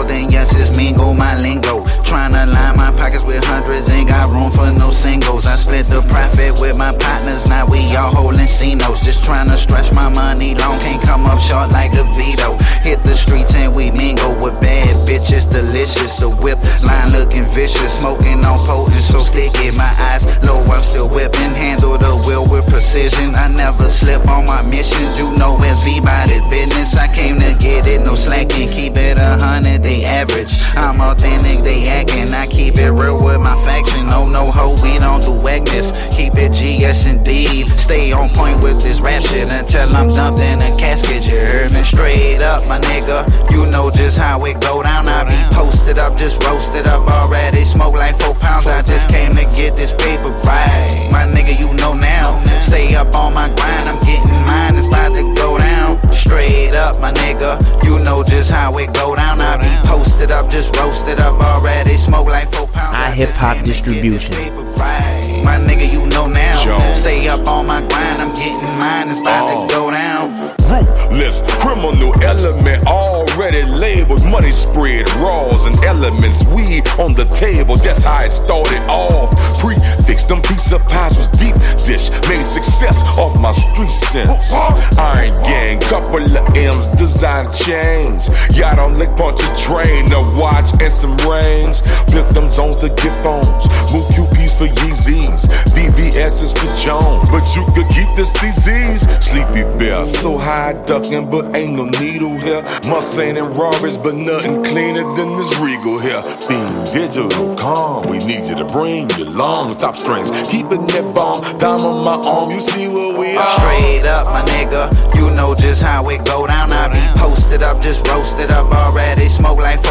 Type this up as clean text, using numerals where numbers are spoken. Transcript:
then yes, it's mingle, my lingo. Tryna line my pockets with hundreds, ain't got room for no singles. I split the profit with my partners, now we all holding C-notes. Just tryna stretch my money long, can't come up short like a veto. Hit the streets and we mingle with bad bitches, delicious. The whip line looking vicious, smoking on potent, so sticky. My eyes low, I'm still whipping, handle the wheel with precision. I never slip on my missions, you know it's V-body's business. I came to get it, no slacking, keep it 100, they average. I'm authentic, they acting, I keep it real with my faction. No hoe, we don't do whackness, keep it GS indeed. Stay on point with this rap shit until I'm dumped in a casket, you heard me? Straight up, my nigga, you know just how it go down. I be posted up, just roasted up already, smoke like 4 pounds. I just came to get this paper right, my nigga, you know now. Stay up on my grind, I'm getting mine, it's about to go down. Straight up, my nigga, you know just how it go down. I be posted up, just roasted up already, smoke like 4 pounds. Hip Hop Distribution. My nigga, you know now. Stay up on my grind, I'm getting mine, it's about to go down. Ruthless, criminal element, already labeled, money spread, raws and elements, weed on the table, that's how it started off. Prefix, them piece of pies was deep dish, made success off my street sense. Iron gang, couple of M's, design chains. Yacht on Lake Punch a train, a watch and some range. Flip them zones to get phones, move QPs for Yeezys, VVS's for Jones, but you could keep the CZs. Sleepy Bear, so high ducking, but ain't no needle here. Mustang and Robbers, but nothing cleaner than this Regal here. Being digital, calm, we need you to bring your long top strings. Keeping that bomb down on my arm, you see what we are. Straight up, my nigga, you know just how it go down. I be posted up, just roasted up already, smoke like